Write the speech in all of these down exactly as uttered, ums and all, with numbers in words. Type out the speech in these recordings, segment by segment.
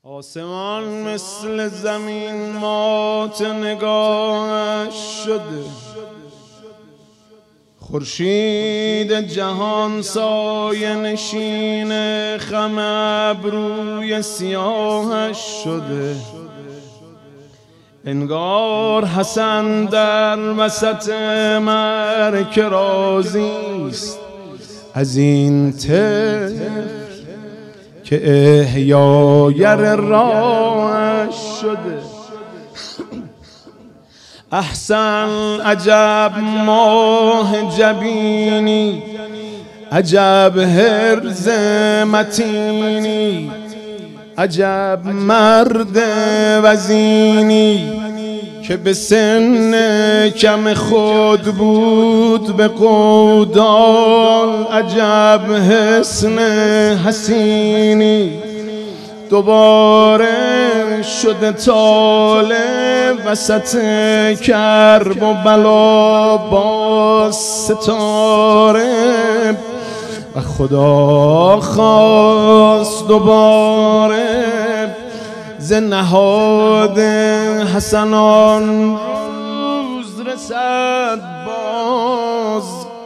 آسمان مثل زمین مات نگاهش شده، خورشید جهان سایه نشین خم ابروی سیاهش شده. انگار حسن در وسط مرک رازیست از این طفل که احیاگر راهش شده. احسن عجب ماه جبینی، عجب هرز متینی، عجب مرد وزینی که به سن کم خود بود به قودال عجب حسن حسینی. دوباره شده طالب وسط کرب و بلا با ستاره و خدا خواست دوباره ز نهاد حسنان روز رسد باز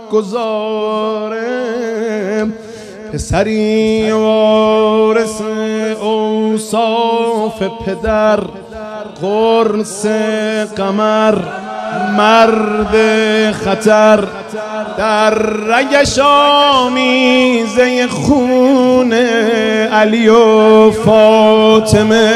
گذاره. پسری وارث اوصاف پدر، قرص قمر، مرد خطر، در رگش آمیزه خون علی و فاطمه،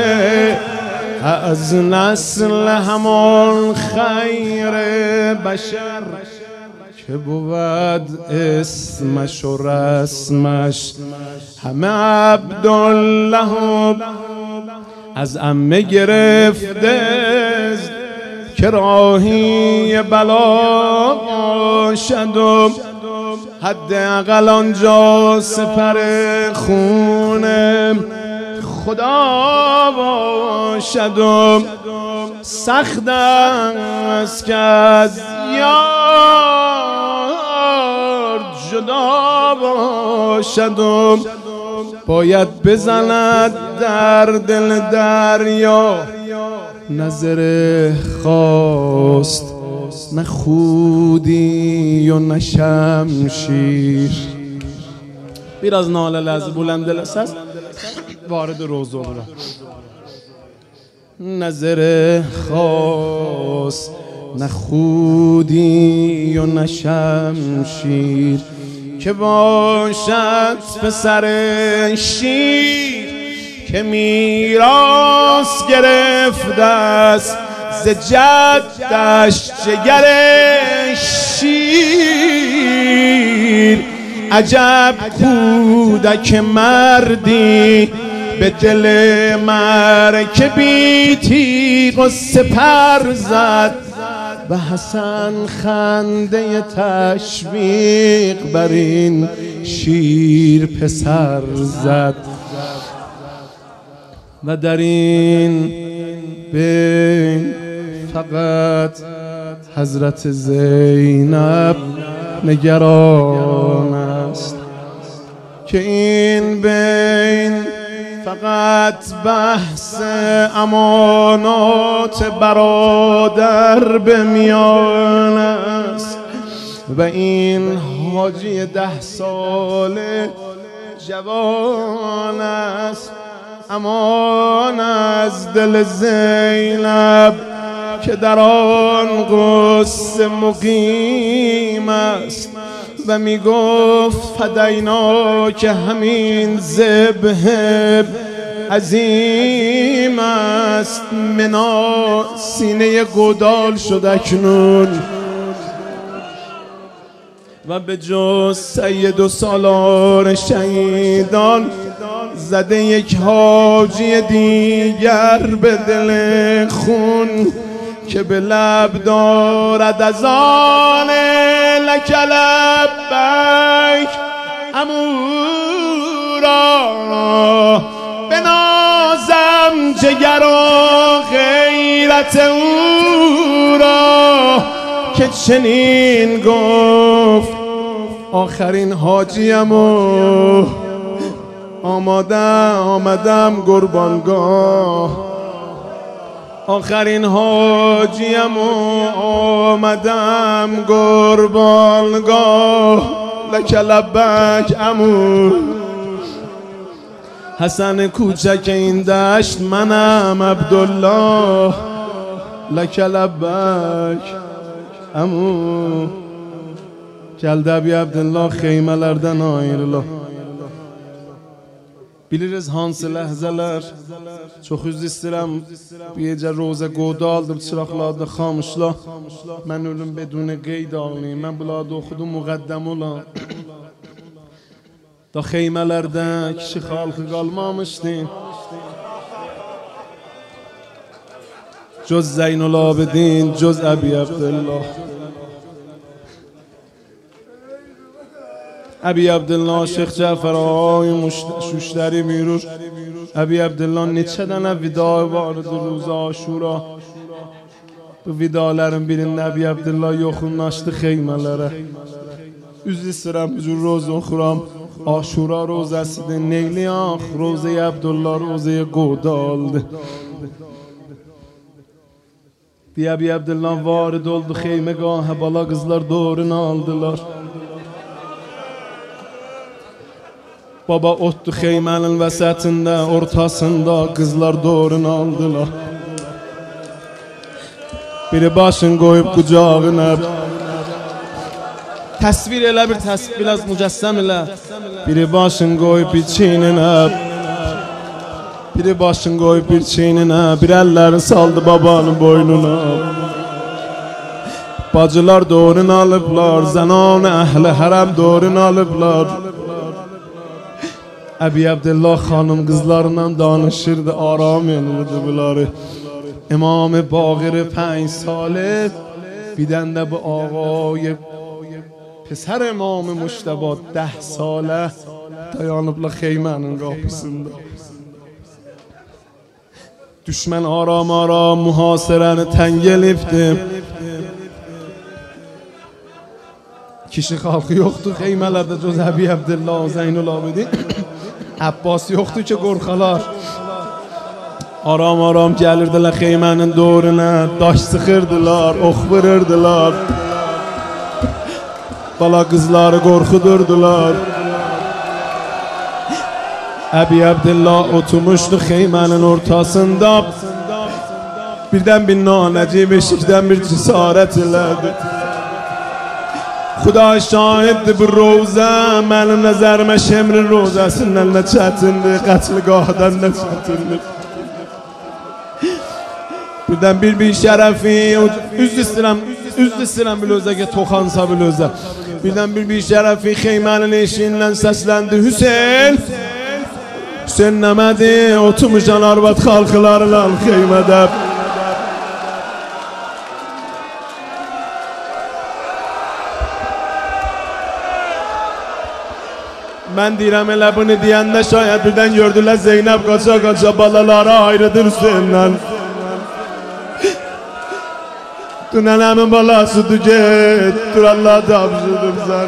از نسل همان خیر بشر که بود اسمش و رسمش همه عبدالله از عمه گرفته که راهی بلا باشد و حداقل آنجا سپر خون خدا باشد و سخت است که از یار جدا باشد و باید بزند در دل دریا نظر خواست، نه خودی و نه شمشیر. biraz nalələr از بلند eləsəz وارد روضه olur. نظر خواست، نه خودی و نه شمشیر که باشد پسر شیر که میراث گرفته است ز جدش جگر شیر. عجب کودک مردی به دل مرک بی تیغ و سپر زد و حسن خنده تشویق بر این شیر پسر زد. و در این بین فقط حضرت زینب نگران است که این بین فقط بحث امانات برادر به میان است و این حاجی ده ساله جوان است. امان از دل زینب که در آن غصه مقیم است و می گفت فدینا که همین ذبح عظیم است. منا سینه گودال شد اکنون و به جز سید و سالار شهیدان زده یک حاجی دیگر به دل خون که به لب دارد از آن لک لبیک امورا. بنازم جگر و غیرت او را که چنین گفت آخرین حاجیم و آماده آمدم قربانگاه آخرین حاجیم آمدم قربانگاه لک لبک عمو حسن کوچک این دشت منم عبدالله لک لبک عمو Geldi Abi Abdullah xeymələrdən ayrılır. Biliriz hansı ləhzələr. Çox üzr istəyirəm. Bir gecə rozə qodu aldım, çıraqlarda xamışlar. Mən ölüm bedun qeyd ağlayım. Mən bunlarda oxudum, müqəddəm olan. Da xeymələrdən kişi xalqı qalmamışdı. Cöz Zeynul Abidin, cöz Abi Abdullah. Abi Abdullah Şeyx Cəfər ağay şüşləri mürür. Abi Abdullah neçə dənə vida vardı ruza Aşura. Bu vidaların birində Abi Abdullah yoxunlaşdı xeymələrə. Üzr istəyirəm, hüzur roz oxuram. Aşura rozəsidir, neyli ax, rozəyə Abdullah rozəyə qoda aldı. Bir Abi Abdullah varid oldu xeyməgahə, bala qızlar doğrunu aldılar. Baba otdu xeymənin vəsətində, ortasında qızlar doğrunu aldılar. Biri başın qoyub qucağına. Təsvir elə bir təsvir, biraz mücəssəm elə. Biri başın qoyub bir çiyninə. Biri başın qoyub bir çiyninə. Bir əllərini saldı babanın boynuna. Bacılar doğrunu alıblar, zənan əhli hərəm doğrunu alıblar. Abi Abdullah xanım qızlarından danışırdı, aram yanırdı bunları. İmam-ı Baqir پنج ساله بیدن ده bu ağay پسر امام مجتبی ده ساله dayanıblar xeymənin qapısında. Düşmən aram aram mühasirəni təng elibdi. Kişi xalqı yoxdur xeymələrdə cöz Abi Abdullah Zeynul Abidin. Abbas yoxdur ki qorxalar. Aram aram gəlirdilər xeymənin doğruna, daş sıxırdılar, ox vururdular. Bala qızları qorxudurdular. Abi Abdullah oturmuşdu xeymənin ortasında. Birdən bir nanəcib eşikdən bir cəsarət elədi. Xuda şahiddir bu rozə, mənim nəzərimə şemrin rozəsindən nə çətindir, qətligahdan nə çətindir. Birdən bir bir şərəfi, üzr istəyirəm, üzr istəyirəm bir özəgə toxansa bir özə. Birdən bir bir şərəfi xeymənin eşiyindən səsləndi. Hüseyin, Hüseyin nəmədi, oturmuşan arvad xalqılarla xeymədə. Mən deyirəm elə bunu deyəndə şayət birdən gördülər Zeynəb qaça qaça balaları ayrıdır Hüseyndən. Dünənəmin balasıdır get, dur Allah tapşırdır sən.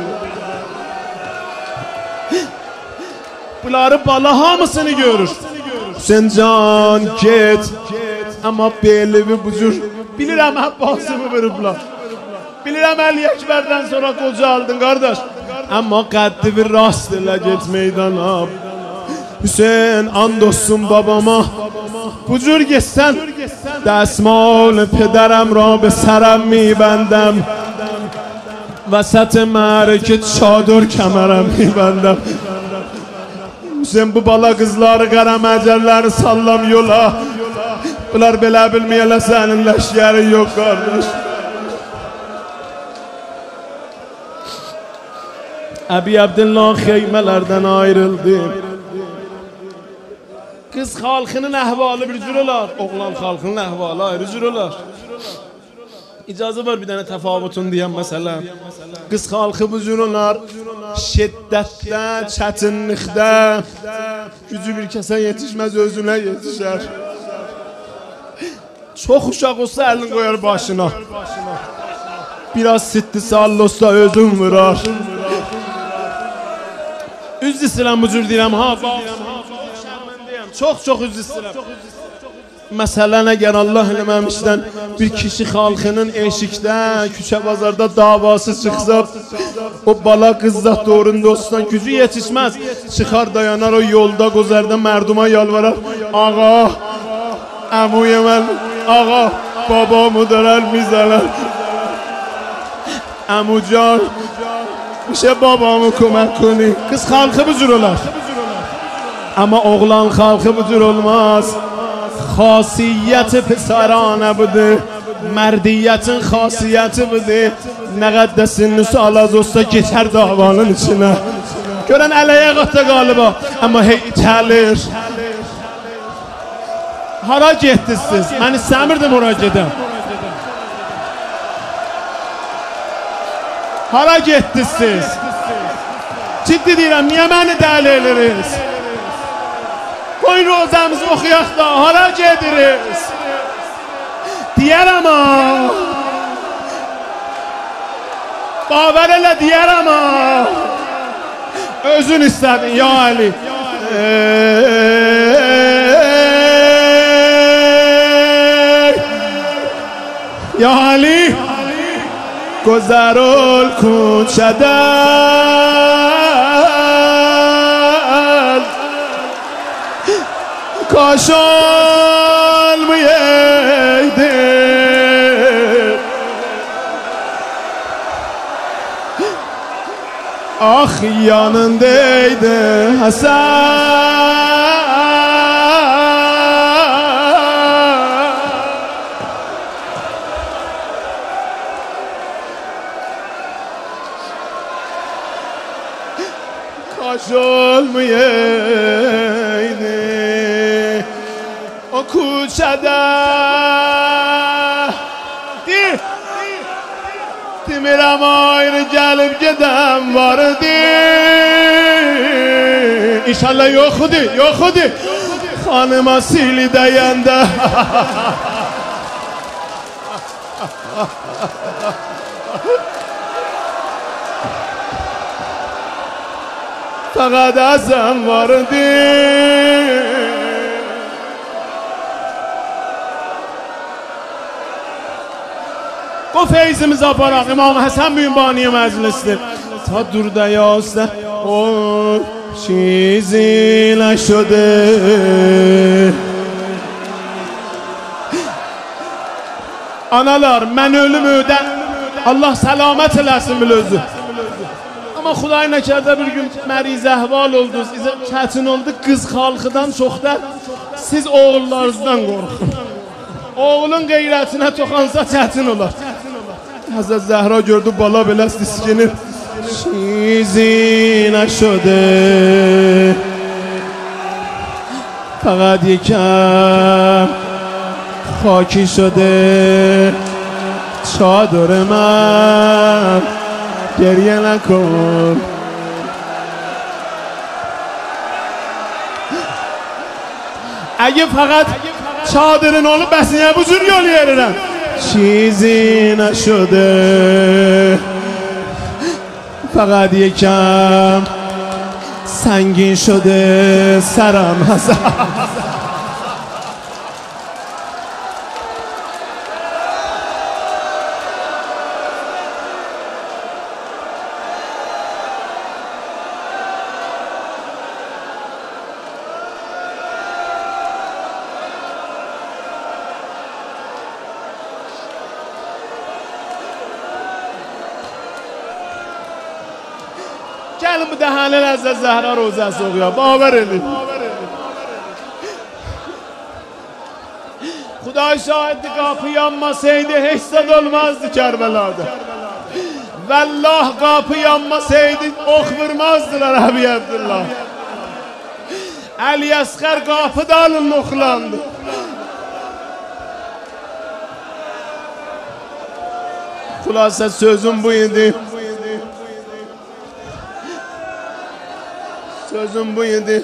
Bunları bala hamısını görür. Hüseyin can get, amma belli bir bucur. Bilirəm Abbasımı vurublar. Bilirəm Əli Əkbərdən sonra qoca aldın qardaş. Amma qəddi bir rast ilə get meydana. Hüseyin and olsun babama. Bucur getsən dəsmal pədərəm ra be sərəm میبندم وسط معرکه çadır kəmərəm میبندم. Hüseyin bu bala qızları qərəm əcəlləri sallam yola. Bunlar belə bilməyələ sənin ləşkəri yox qardaş. Abi Abdullah xeymələrdən ayrıldı. Qız xalqının əhvalı bir cür olar, oğlan xalqının əhvalı ayrı cür olar. İcazə var bir dənə təfavutun deyəm məsələn. Qız xalqı bu cür olar, şiddətdə, çətinlikdə, gücü bir kəsə yetişməz, özünə yetişər. Çox uşaq olsa əlini qoyar başına. Biraz sitti sallosda özün vurar. Üzr istəyirəm bu cür deyirəm ha. Şərmindəyəm. Çox çox üzr istəyirəm. Məsələn əgər Allah eləməmişdən bir kişi xalqının eşikdə, küçə bazarda davası çıxsa, o bala qızda doğrun dostdan gücü yetişməz. Çıxar dayanar o yolda qozərdə mərduma yalvarar. Ağa, əmuyə mən, ağa, babamı dörər mizələr. Əmucan, میشه babamı kömək کنی. Qız xalqı bu cür olar. Amma oğlan xalqı bu cür olmaz. Xasiyyəti pısarana budur. Mərdiyyətin xasiyyəti budur. Nə qədəsin nüsalaz olsa geçər davanın içinə. Görən ələyə qatda qaliba. Amma hey itəlir. Hara getdiniz siz? Mən istəmirdim ora gedən. Hara getdiniz siz? Ciddi deyirəm, niyə məni dəli edirsiniz? Qoyun rozəmizi oxuyaq da, hara gedirik? Deyərəm ha. Baver elə deyərəm ha. Özün istədin ya Ali. Ya Ali. گذرال کوچدن کاشال میده آخ yanındaydı Hasan kaş olmayaydı o kuçada di demirəm ayrı gəlib gedəm vardı İnşallah yoxudu yoxudu xanıma sili dəyəndə faqat azam vardı o feyzimizi aparaq İmam Həsən Büyünbaniyə məclisdir ta durda yasda o چیزی نشده Analar mən ölümüdən Allah səlamət eləsin bil özü Amma Xuday nəkərdə bir gün məriz əhval oldunuz çətin oldu qız xalqıdan çox da siz oğullarınızdan qorxun Oğlun qeyrətinə toxansa çətin olar Həzrət Zəhra gördü bala belə diskinir چیزی نشده فقط یکم خاکی شده چادر من گریه نکن اگه فقط چادرن اونو بسیه بزرگ یالی یارم چیزی نشده فقط یکم سنگین شده سرم هست Gəlin bu dəhanə Həzrət Zəhra rozəsi oxuya, baver edin. Xuday şahiddir, qapı yanmasaydı heç zad olmazdı Kərbəlada. Vallah qapı yanmasaydı ox vurmazdılar Əbi Abdullah. Əli Əsqər qapı dalın oxlandı. Xülasə sözüm bu idi. Sözüm bu idi.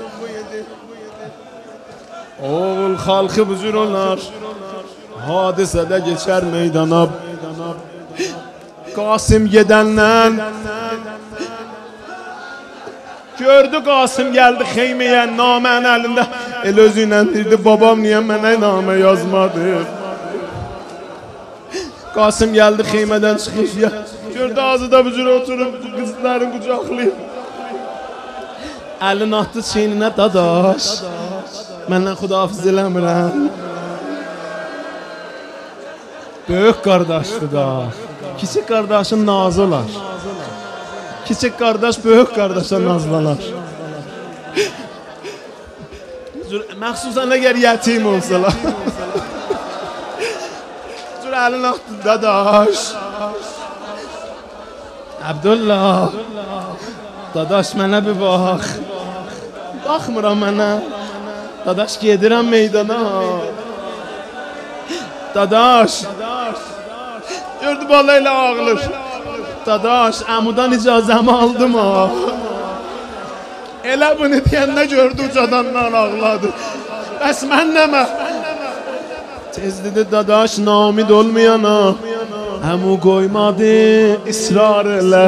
Oğul xalqı büzür olar. Hadisədə geçər meydana. Qasim gedəndən Gördü Qasım geldi xeymeye, namənin əlində. El özü ilə deyirdi, babam niyə mənə namə yazmadı? Qasım geldi xeymədən çıxışya. Gördü ağzıda bu cür oturup qızların qucaqlayıb. Əlini atdı çeyninə, dadaş, məndən xudahafiz eləmirəm. Böyük qardaşdır da. Kiçik qardaşın nazı olar. Kiçik qardaş böyük qardaşa nazlanar. Məxsusən əgər yetim olsalar. Cür əlini atdı, dadaş. Abdullah, dadaş mənə bir bax. Baxmıram mənə. Dadaş gedirəm meydana. Dadaş. Gördü bala ilə ağlır. Dadaş, əmudan icazəmi aldım ha. Elə bunu deyəndə gördü ucadandan ağladı. Bəs mən nəmə? Tez dedi dadaş, namid olmayana əmu qoymadı israr elə.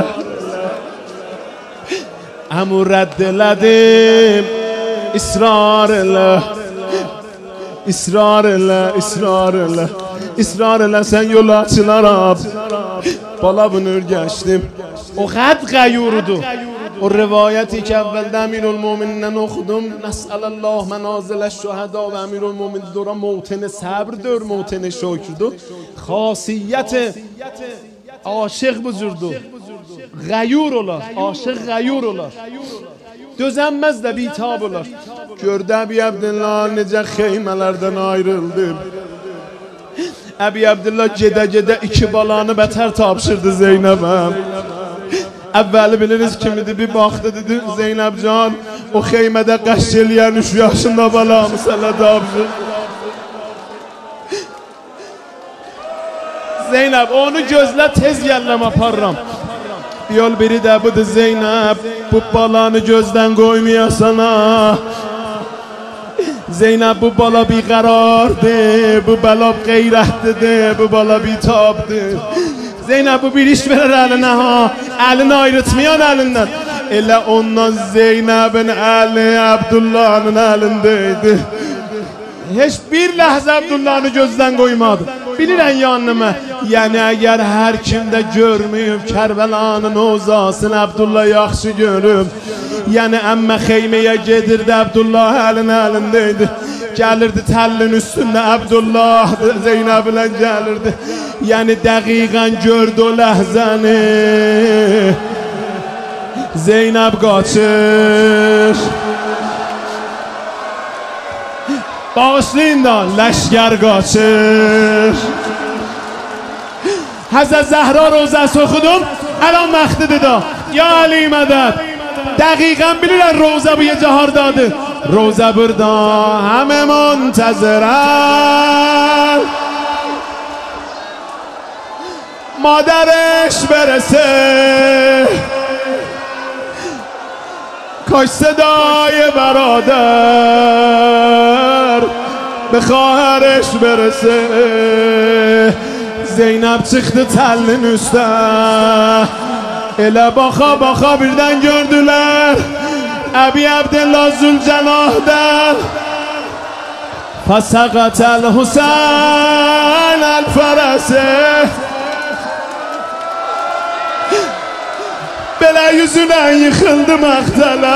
Əmu rədd elədim israr elə. İsrar elə, israr elə. İsrar elə, sən yola açılaram. Bala bunu geçtim. O xəd qəyurudur. O rivayəti ki əvvəldə Əmirülmüminindən oxudum. Nəs'ələlləh mənazələ şühəda və Əmirülmüminin dora mövteni səbirdir, mövteni şökürdür. Xasiyyəti aşıq büzürdür. Qəyur olar, aşıq qəyur olar. Dözənməz də bitab olar. Gördü Əbi Abdullah necə xeymələrdən ayrıldı. Əbi Abdullah gedə-gedə iki balanı bətər tapşırdı Zeynəbə. Əvvəli biliriz kimidir, bir baxdı dedi Zeynəbcan, o xeymədə qəşş eləyən üç yaşında balamı sənə tapşırdı. Zeynəb, onu gözlə, tez gələm aparram. Yol biri də budur Zeynəb, bu balanı gözdən qoymayasana. Zeynəb, bu bala bir qərardır, bu bala qeyrətlidir, bu bala bitabdır. Zeynəb, bu bir iş verir əlinə ha, əlini ayrıtmayan əlindən. Elə ondan Zeynəbin əli Abdullah'ın əlindeydi. Heç bir ləhzə Abdullah'ını gözdən qoymadı. Bilirən yanıma, yəni əgər hər kimdə görməyib Kərbəlanın ozasını Abdullah yaxşı görüb. Yəni əmmə xeyməyə gedirdi, Abdullah əlin əlindeydi. Gəlirdi təllin üstündə Abdullah Zeynəb ilə gəlirdi. Yəni dəqiqən gördü o ləhzəni. Zeynəb qaçır. Bağışlayın da leşker qaçır. Həzrət Zəhra rozəsi oxudum. Əlan məxtidir da. Ya Ali mədəd. Dəqiqən bilirən rozə bu gecə hardadır. Rozə burada həmə müntəzirən. Madərəş برسه کاش صدای برادر به خواهرش برسه. Zeynep çıktı tellin üstə, elə baxa baxa birdən gördülər Əbi Abdullah Zülcənah'dan. Fasaqatel Hüseyin el-Ferese. Belə yüzünə yıxıldı məqtələ.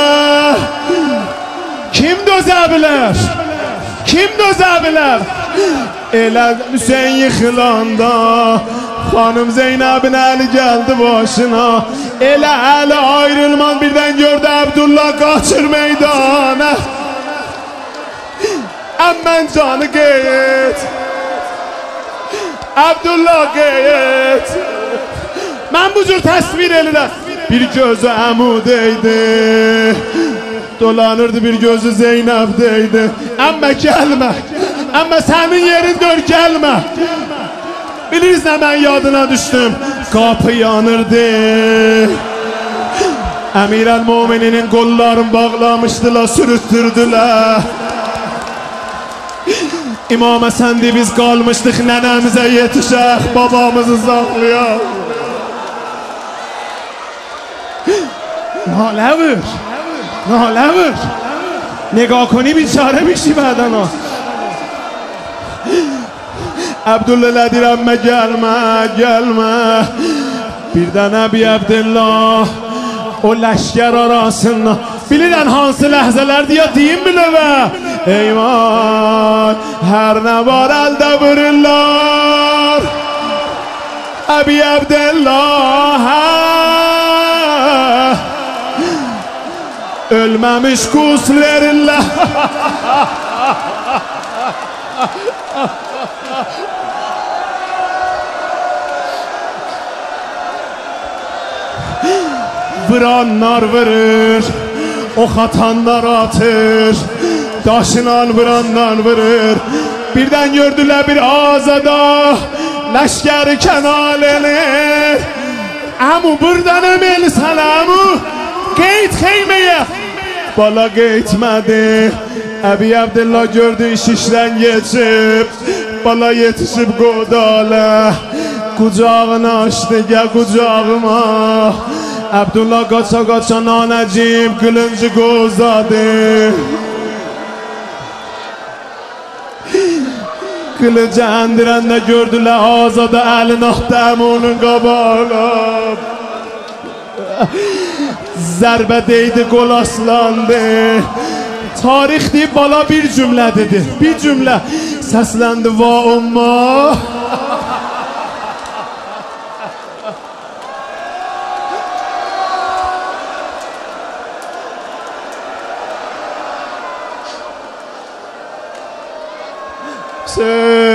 Kim dözə bilər? Kim dözə bilər? Elə Hüseyin yıxılanda Xanım Zeynəbin əli gəldi başına. Elə əli ayrılmaz birdən gördü Abdullah qaçır meydana. Əmmən canı qeyt, Abdullah qeyt. Mən bu cür təsvir edirəm. Bir gözü əmudeydi, dolanırdı bir gözü Zeynəbdeydi. Əmmə gəlmə, əmmə sənin yerin dör gəlmə. Biliriz nə mən yadına düşdüm. Qapı yanırdı. Əmirəl-Mömininin qollarını bağlamışdılar, sürütdürdülər. İmam Həsəndi biz qalmışdıq nənəmizə yetişək, babamızı saxlayaq. ناله ور ناله ور نگاه کنی بیچاره میشی بعدنا. عبدالله لدیرم gelme gelme birden Əbi Abdullah o leşker arasında bilirən hansı ləhzələrdir ya deyim mi növə? Eyvah hər nə var əldə vururlar Əbi Abdullah ölməmiş qus verirlər. Vuranlar vurur, ok atanlar atır, daşınan vuranlar vurur. Birden gördüler bir azada leşkeri kenal elir. Amu buradan emel selamı qeyd xeymeye. Bala qeydmədi. Əbi Abdullah gördü iş işten geçip, bala yetişip qodalə. Kucağını açtı gel kucağıma. Abdullah qaça qaça nanəcim qılıncı qozadı. Qılıcı əndirəndə gördülər azada əlin axdı əmunun qabağına. Zərbə deydi qol aslandı. Tarix deyib bala bir cümlə dedi. Bir cümlə səsləndi va umma. Say